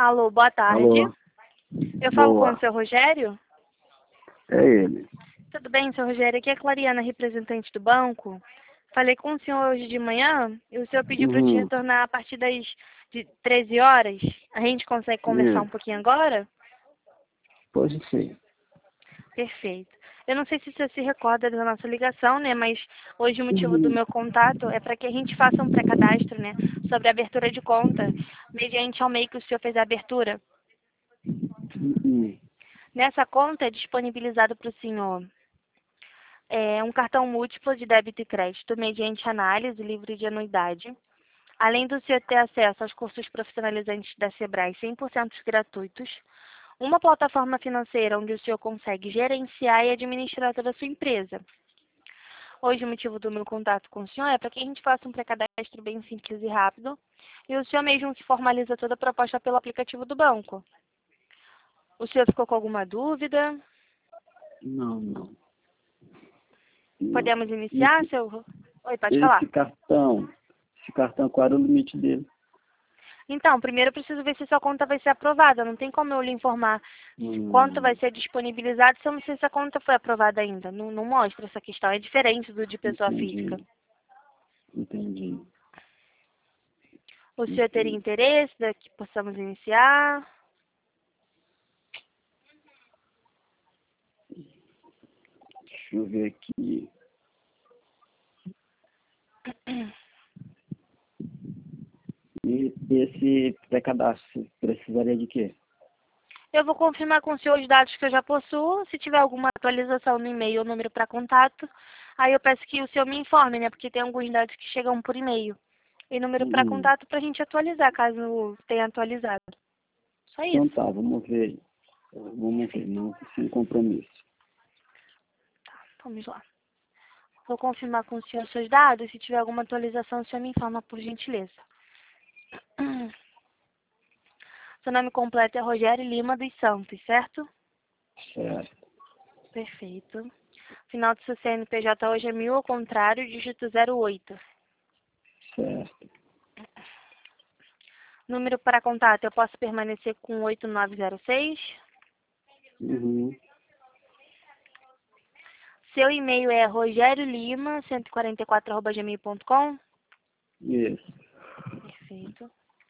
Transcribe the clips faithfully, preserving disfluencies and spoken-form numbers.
Alô, boa tarde. Alô, Eu falo com o boa. seu Rogério? É ele. Tudo bem, seu Rogério? Aqui é a Clariana, representante do banco. Falei com o senhor hoje de manhã e o senhor pediu para eu te Uhum. retornar a partir das de treze horas. A gente consegue conversar um Isso. pouquinho agora? Pode ser. Perfeito. Eu não sei se você se recorda da nossa ligação, né? Mas hoje o motivo do Uhum. meu contato é para que a gente faça um pré-cadastro, né? Sobre a abertura de conta, mediante ao meio que o senhor fez a abertura. Uhum. Nessa conta é disponibilizado para o senhor é, um cartão múltiplo de débito e crédito mediante análise livre de anuidade. Além do senhor ter acesso aos cursos profissionalizantes da Sebrae cem por cento gratuitos, uma plataforma financeira onde o senhor consegue gerenciar e administrar toda a sua empresa. Hoje o motivo do meu contato com o senhor é para que a gente faça um pré-cadastro bem simples e rápido e o senhor mesmo que formaliza toda a proposta pelo aplicativo do banco. O senhor ficou com alguma dúvida? Não, não. Não. Podemos iniciar, Esse, seu... Oi, pode falar. esse cartão, esse cartão, qual era o limite dele? Então, primeiro eu preciso ver se sua conta vai ser aprovada. Não tem como eu lhe informar quanto vai Hum, ser disponibilizado se eu não sei se a conta foi aprovada ainda. Não, não mostra essa questão. É diferente do de pessoa física. entendi. Entendi. O senhor teria Uhum. interesse de que possamos iniciar? Deixa eu ver aqui. E esse pré-cadastro precisaria de quê? Eu vou confirmar com o senhor os dados que eu já possuo. Se tiver alguma atualização no e-mail ou número para contato, aí eu peço que o senhor me informe, né? Porque tem alguns dados que chegam por e-mail. E número para Uhum. contato para a gente atualizar, caso tenha atualizado. Só Então isso. tá, vamos ver. Vamos ver, Perfeito. não sem compromisso. Vamos lá. Vou confirmar com o senhor seus dados. Se tiver alguma atualização, o senhor me informa, por gentileza. Seu nome completo é Rogério Lima dos Santos, certo? Certo, Perfeito. Final do seu C N P J hoje é mil ao contrário, dígito zero oito. certo. Número para contato, eu posso permanecer com oito nove zero seis. Uhum. Seu e-mail é rogeriolima cento e quarenta e quatro arroba gmail ponto com. Isso. Perfeito.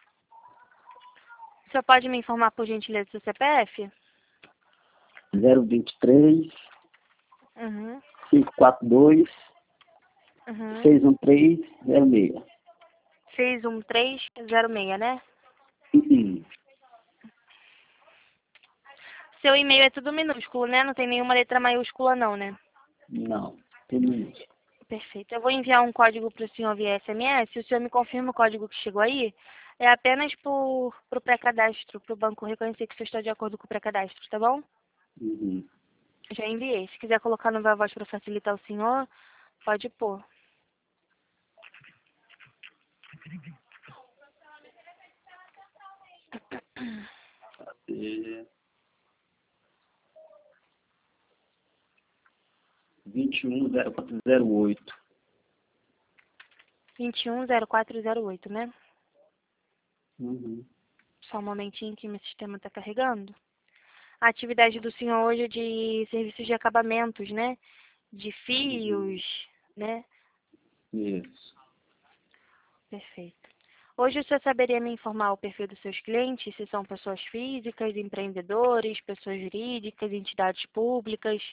O senhor pode me informar, por gentileza, seu C P F? zero vinte e três, Uhum. quinhentos e quarenta e dois, Uhum. seiscentos e treze, zero seis. seis um três zero seis, né? Uhum. Seu e-mail é tudo minúsculo, né? Não tem nenhuma letra maiúscula não, né? Não, tudo isso. Perfeito. Eu vou enviar um código para o senhor via S M S. O senhor me confirma o código que chegou aí? É apenas por o pré-cadastro, para o banco reconhecer que o senhor está de acordo com o pré-cadastro, tá bom? Uhum. Já enviei. Se quiser colocar no Viva Voz para facilitar o senhor, pode pôr. E vinte e um, zero quatro zero oito. vinte e um zero quatro zero oito, né? Uhum. Só um momentinho que meu sistema está carregando. A atividade do senhor hoje é de serviços de acabamentos, né? De Uhum. fios, né? Isso. Perfeito. Hoje o senhor saberia me informar o perfil dos seus clientes, se são pessoas físicas, empreendedores, pessoas jurídicas, entidades públicas?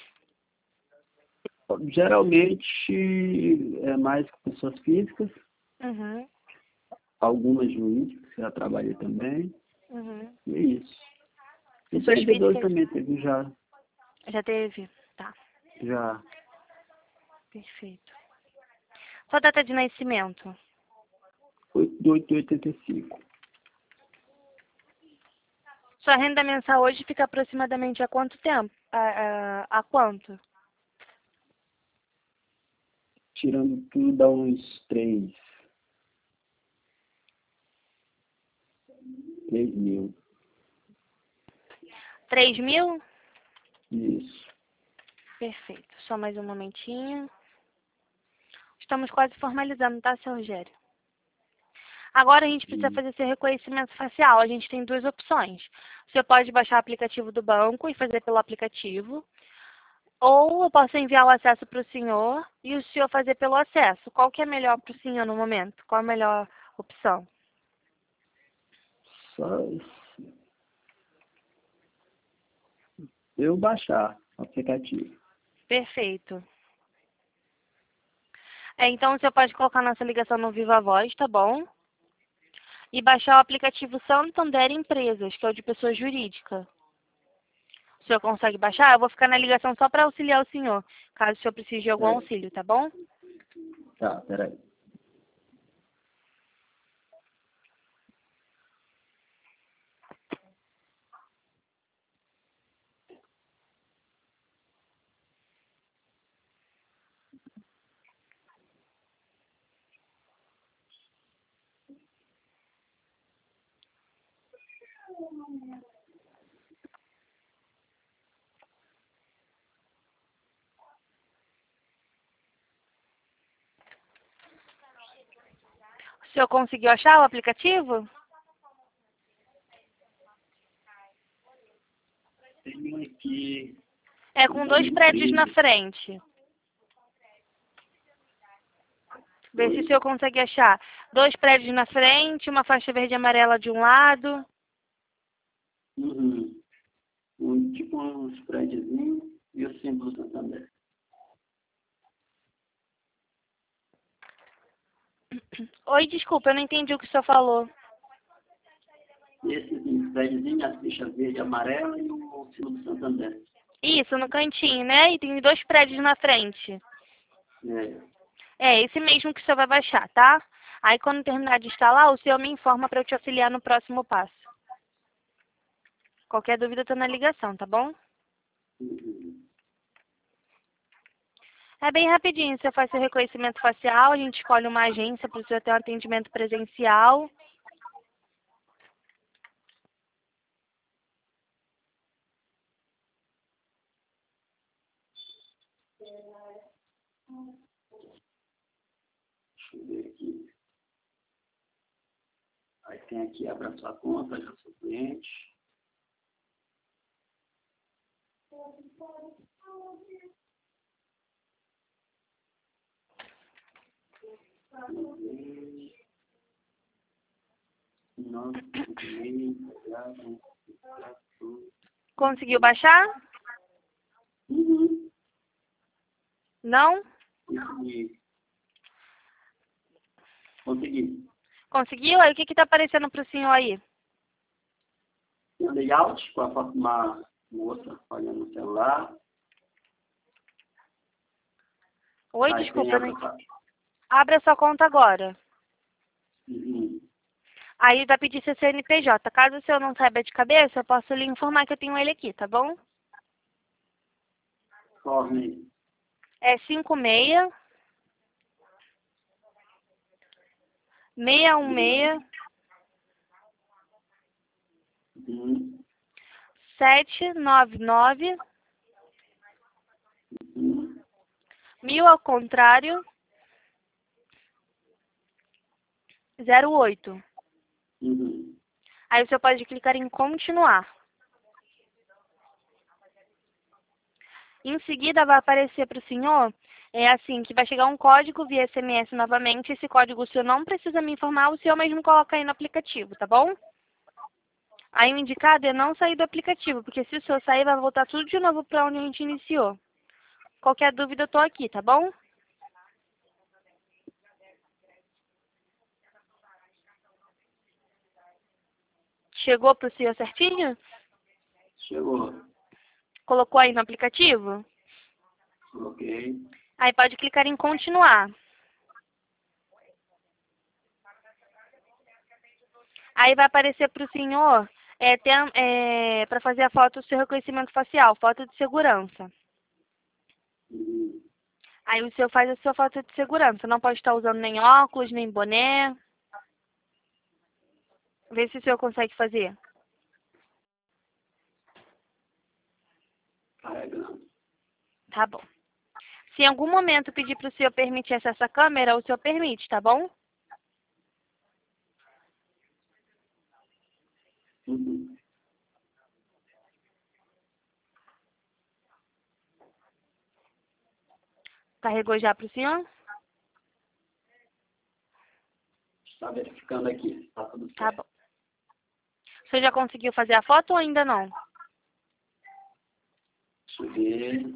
Geralmente é mais com pessoas físicas, Uhum, algumas jurídicas, já trabalhei também, uhum. e é isso. Pessoas Empreendedores físicas? também teve já, Já teve? Tá, já perfeito. Sua data de nascimento? oito de oito de oitenta e cinco. Sua renda mensal hoje fica aproximadamente há quanto tempo? A, a, a quanto? Tirando tudo dá uns três, três mil. Três mil? Isso. Perfeito. Só mais um momentinho. Estamos quase formalizando, tá, seu Rogério? Agora a gente precisa Hum. fazer esse reconhecimento facial. A gente tem duas opções. Você pode baixar o aplicativo do banco e fazer pelo aplicativo. Ou eu posso enviar o acesso para o senhor e o senhor fazer pelo acesso. Qual que é melhor para o senhor no momento? Qual a melhor opção? Só eu baixar o aplicativo. Perfeito. É, então você pode colocar nossa ligação no Viva Voz, tá bom? E baixar o aplicativo Santander Empresas, que é o de pessoa jurídica. O senhor consegue baixar? Eu vou ficar na ligação só para auxiliar o senhor, caso o senhor precise de algum Peraí. auxílio, tá bom? Tá, peraí. O senhor conseguiu achar o aplicativo? Tem um aqui. É com dois prédios na frente. Vê se o senhor consegue achar. Dois prédios na frente, uma faixa verde e amarela de um lado. Uhum. Um, tipo uns prédiozinhos e o símbolo Santander. Oi, desculpa, eu não entendi o que o senhor falou. Esse prédiozinho, as fichas verde e amarela e o símbolo Santander. Isso, no cantinho, né? E tem dois prédios na frente. É. É, esse mesmo que o senhor vai baixar, tá? Aí quando terminar de instalar, o senhor me informa para eu te auxiliar no próximo passo. Qualquer dúvida, eu tô na ligação, tá bom? Uhum. É bem rapidinho, você faz seu reconhecimento facial, a gente escolhe uma agência para o senhor ter um atendimento presencial. Deixa eu ver aqui. Aí tem aqui, abra sua conta, já sou cliente. Nossa, Conseguiu baixar? uhum. Não? Consegui. Consegui. Conseguiu? Aí o que que tá aparecendo pro senhor aí? Tem um layout com a foto de uma moça olhando no celular. Oi, Aí tem desculpa, a... eu não entendi. Abre a sua conta agora. Uhum. Aí vai pedir seu C N P J. Caso o senhor não saiba de cabeça, eu posso lhe informar que eu tenho ele aqui, tá bom? Forne. É cinco seis, seis um seis, Uhum. sete nove nove, Uhum. mil ao contrário, zero oito. Uhum. Aí o senhor pode clicar em continuar. Em seguida vai aparecer para o senhor, é assim, que vai chegar um código via S M S novamente. Esse código o senhor não precisa me informar, o senhor mesmo coloca aí no aplicativo, tá bom? Aí o indicado é não sair do aplicativo, porque se o senhor sair, vai voltar tudo de novo para onde a gente iniciou. Qualquer dúvida, eu tô aqui, tá bom? Chegou pro senhor certinho? Chegou. Colocou aí no aplicativo? Coloquei. Aí pode clicar em continuar. Aí vai aparecer para o senhor é, é, para fazer a foto do seu reconhecimento facial, foto de segurança. Uhum. Aí o senhor faz a sua foto de segurança. Não pode estar usando nem óculos, nem boné. Vê se o senhor consegue fazer. Carregando. Tá bom. Se em algum momento pedir para o senhor permitir acesso à câmera, o senhor permite, tá bom? Carregou já para o senhor? Está verificando aqui. Está tudo Tá certo. bom. O senhor já conseguiu fazer a foto ou ainda não? Deixa eu ver.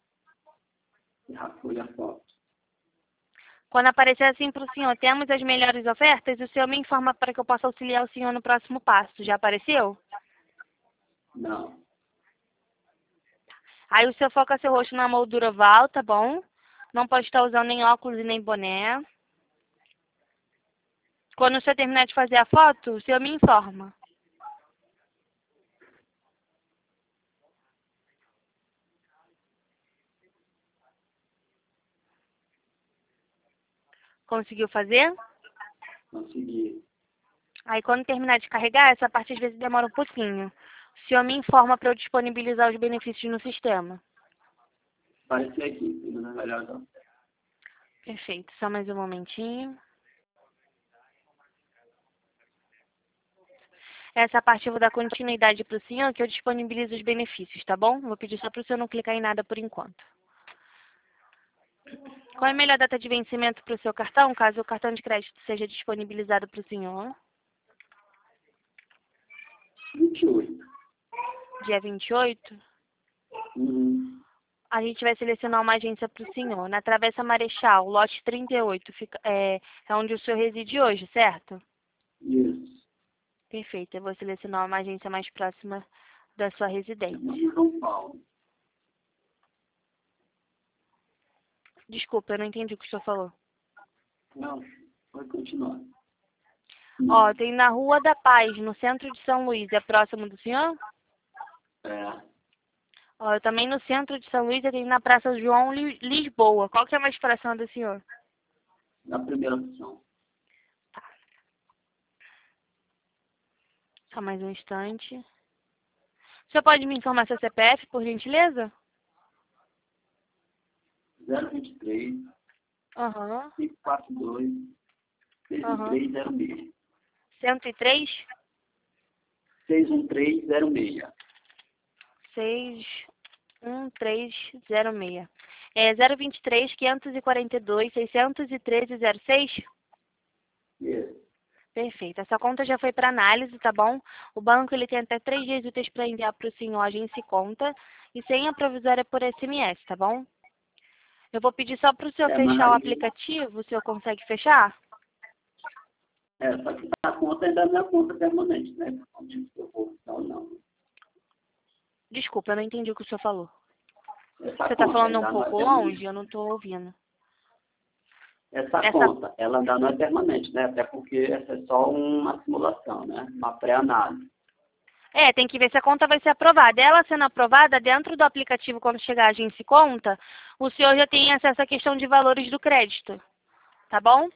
Já foi a foto. Quando aparecer assim para o senhor, temos as melhores ofertas, o senhor me informa para que eu possa auxiliar o senhor no próximo passo. Já apareceu? Não. Aí o senhor foca seu rosto na moldura oval, tá bom? Não pode estar usando nem óculos e nem boné. Quando o senhor terminar de fazer a foto, o senhor me informa. Conseguiu fazer? Consegui. Aí quando terminar de carregar, essa parte às vezes demora um pouquinho. O senhor me informa para eu disponibilizar os benefícios no sistema. Apareceu aqui. Ainda não é melhor não. Perfeito. Só mais um momentinho. Essa parte eu vou dar continuidade para o senhor, que eu disponibilizo os benefícios, tá bom? Vou pedir só para o senhor não clicar em nada por enquanto. Qual é a melhor data de vencimento para o seu cartão, caso o cartão de crédito seja disponibilizado para o senhor? vinte e oito. Dia vinte e oito? Uhum. A gente vai selecionar uma agência para o senhor. Na Travessa Marechal, lote trinta e oito, fica, é, é onde o senhor reside hoje, certo? Isso. Perfeito. Eu vou selecionar uma agência mais próxima da sua residência. Em São Paulo. Desculpa, eu não entendi o que o senhor falou. Não. Pode continuar. Ó, tem na Rua da Paz, no centro de São Luís. É próximo do senhor? É. Ó, eu também no centro de São Luís, eu tenho na Praça João Li- Lisboa. Qual que é mais próxima do senhor? Na primeira opção. Só mais um instante. O senhor pode me informar seu C P F, por gentileza? zero vinte e três, Aham. cinco quatro dois, seis um Aham. três zero seis. cento e três? seis um três zero seis. seis um três zero seis. É zero vinte e três, quinhentos e quarenta e dois, seiscentos e treze, zero seis? Isso. Perfeito. Essa conta já foi para análise, tá bom? O banco ele tem até três dias úteis para enviar para o senhor a agência e conta e senha provisória por S M S, tá bom? Eu vou pedir só para o senhor É, mas fechar o aí, aplicativo. O senhor consegue fechar? é, só que a conta ainda não é conta permanente, né? Não diz que eu vou ou não. Desculpa, eu não entendi o que o senhor falou. Essa Você está conta falando um ainda não é pouco permanente. longe? Eu não estou ouvindo. Essa Essa... conta, ela ainda não é permanente, né? Até porque essa é só uma simulação, né? Uma pré-análise. É, tem que ver se a conta vai ser aprovada. Ela sendo aprovada, dentro do aplicativo, quando chegar a agência e conta, o senhor já tem acesso à questão de valores do crédito. Tá bom?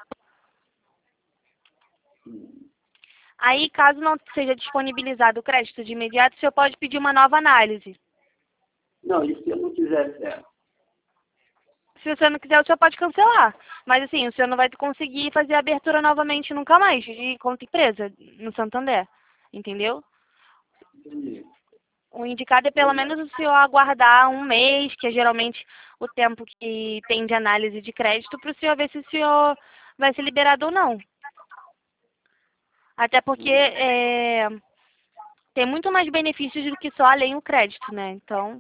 Hum. Aí, caso não seja disponibilizado o crédito de imediato, o senhor pode pedir uma nova análise. Não, e se eu não quiser certo? Se o senhor não quiser, o senhor pode cancelar. Mas, assim, o senhor não vai conseguir fazer a abertura novamente nunca mais de conta empresa no Santander. Entendeu? Entendi. O indicado é pelo Pois é. menos o senhor aguardar um mês, que é geralmente o tempo que tem de análise de crédito, para o senhor ver se o senhor vai ser liberado ou não. Até porque é, tem muito mais benefícios do que só além o crédito, né? Então,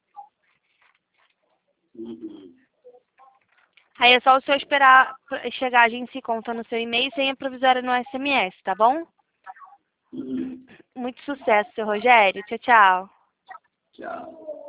Uhum. aí é só o senhor esperar chegar a agência e conta no seu e-mail sem a provisória no S M S, tá bom? Uhum. Muito sucesso, seu Rogério. Tchau, tchau. Tchau.